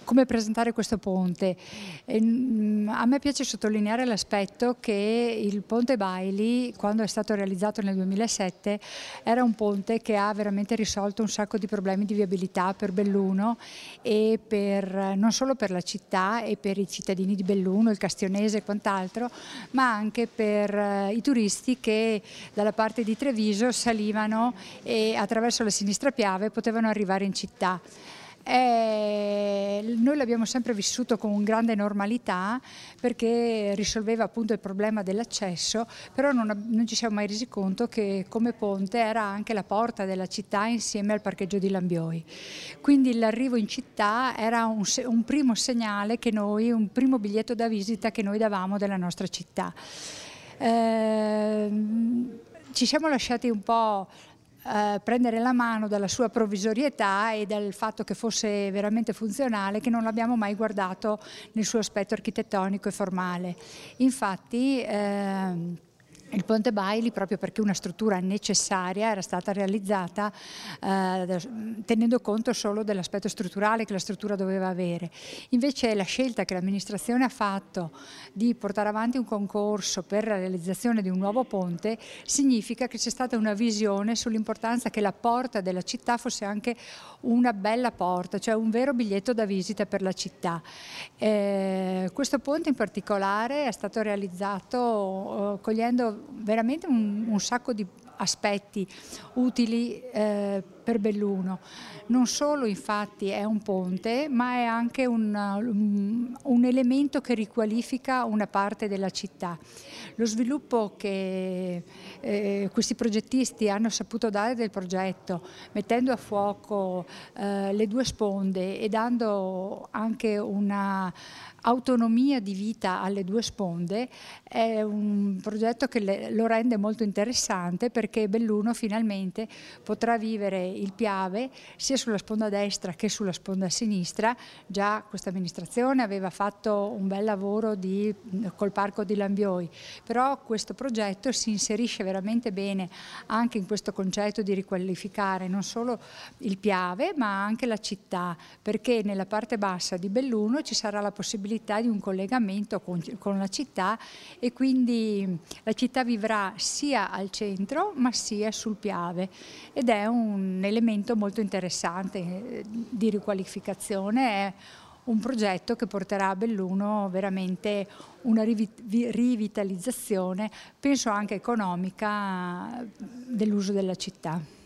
Come presentare questo ponte? A me piace sottolineare l'aspetto che il ponte Bailey, quando è stato realizzato nel 2007, era un ponte che ha veramente risolto un sacco di problemi di viabilità per Belluno e non solo per la città e per i cittadini di Belluno, il Castionese e quant'altro, ma anche per i turisti che dalla parte di Treviso salivano e attraverso la Sinistra Piave potevano arrivare in città. Noi l'abbiamo sempre vissuto con grande normalità perché risolveva appunto il problema dell'accesso, però non ci siamo mai resi conto che come ponte era anche la porta della città insieme al parcheggio di Lambioi. Quindi l'arrivo in città era un primo segnale che un primo biglietto da visita che noi davamo della nostra città. Ci siamo lasciati un po' prendere la mano dalla sua provvisorietà e dal fatto che fosse veramente funzionale, che non l'abbiamo mai guardato nel suo aspetto architettonico e formale. Infatti il ponte Bailey, proprio perché una struttura necessaria, era stata realizzata tenendo conto solo dell'aspetto strutturale che la struttura doveva avere. Invece la scelta che l'amministrazione ha fatto di portare avanti un concorso per la realizzazione di un nuovo ponte significa che c'è stata una visione sull'importanza che la porta della città fosse anche una bella porta, cioè un vero biglietto da visita per la città. Questo ponte in particolare è stato realizzato cogliendo veramente un sacco di aspetti utili per Belluno. Non solo infatti è un ponte, ma è anche un elemento che riqualifica una parte della città. Lo sviluppo che questi progettisti hanno saputo dare del progetto, mettendo a fuoco le due sponde e dando anche una autonomia di vita alle due sponde, è un progetto che lo rende molto interessante perché Belluno finalmente potrà vivere il Piave sia sulla sponda destra che sulla sponda sinistra. Già questa amministrazione aveva fatto un bel lavoro col parco di Lambioi, però questo progetto si inserisce veramente bene anche in questo concetto di riqualificare non solo il Piave ma anche la città, perché nella parte bassa di Belluno ci sarà la possibilità di un collegamento con la città e quindi la città vivrà sia al centro ma sia sul Piave, ed è un elemento molto interessante di riqualificazione. È un progetto che porterà a Belluno veramente una rivitalizzazione, penso anche economica, dell'uso della città.